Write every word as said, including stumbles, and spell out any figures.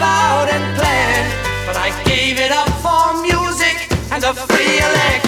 loud and planned, but I gave it up for music and a free elect.